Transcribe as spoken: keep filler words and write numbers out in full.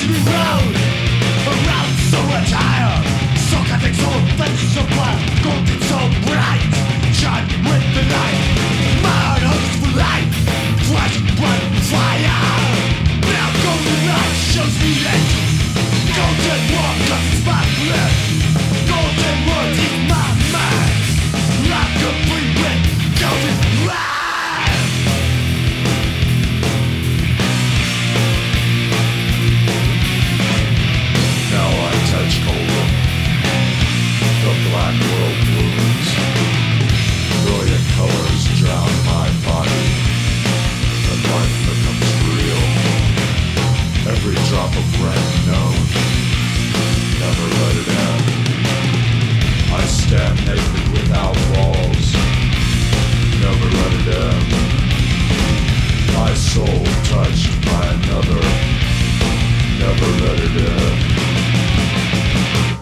road, around so attire, so cutting, so offensive, so black, golden, so bright, shine with the light. My heart hopes for life, flash, blood, fire. Now golden light shows the end. Golden walk, cause it's my blood. Golden word is my mind. I'm complete with golden light. Now I touch golden. The black world blooms. Brilliant colors drown my body. And life becomes real. Every drop of red known. Never let it end. I stand naked without walls. Never let it end. My soul touched by another. Never let it end.